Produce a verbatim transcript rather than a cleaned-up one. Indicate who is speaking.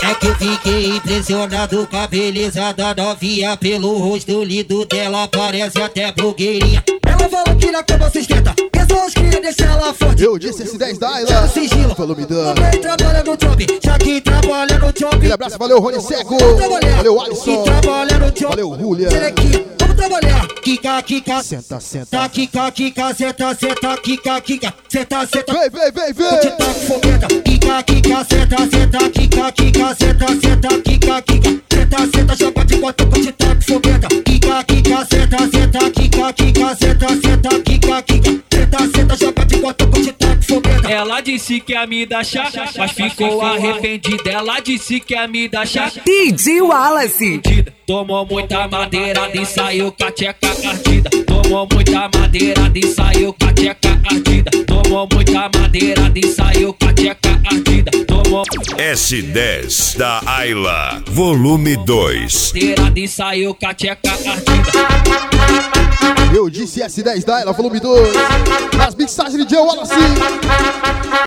Speaker 1: É que eu fiquei impressionado com a beleza da novinha. Pelo rosto lindo dela, parece até blogueirinha. Ela falou que na cama sustenta, que só os cria deixa ela forte.
Speaker 2: Eu disse S dez da Ayla.
Speaker 1: Sigilo,
Speaker 2: volume dois.
Speaker 1: Também trabalha no job, já que trabalha no job.
Speaker 2: Aquele abraço, valeu Rony Seco. Valeu Alisson. Valeu Julia.
Speaker 1: Vamos trabalhar. Kika, kika.
Speaker 2: Senta, senta.
Speaker 1: Tá, kika, kika, senta, senta, kika, kika. Senta, senta.
Speaker 2: Vem, vem, vem, vem.
Speaker 1: Vou te dar fogueta. Kika, kika, senta, senta, kika, kika, senta, senta, kika, kika. Senta, senta, joga de quatro, vou te dar fogueta. Kika, kika, senta, senta, kika, kika, senta, senta, kika, kika. Senta, senta, joga de quatro, vou te dar fogueta.
Speaker 3: Ela disse que ia me dar chá, mas ficou arrependida. Ela disse que ia me dar chá.
Speaker 4: D J Wallace.
Speaker 3: Tomou muita madeira e saiu com a tcheca ardida. Tomou muita madeira e saiu com a tcheca ardida. Tomou muita madeira e saiu com a tcheca ardida. Tomou
Speaker 5: S dez da Ayla, volume dois.
Speaker 3: madeira e saiu com a tcheca ardida.
Speaker 2: Eu disse S dez da Ayla, volume dois. As mixagens de D J Wallace.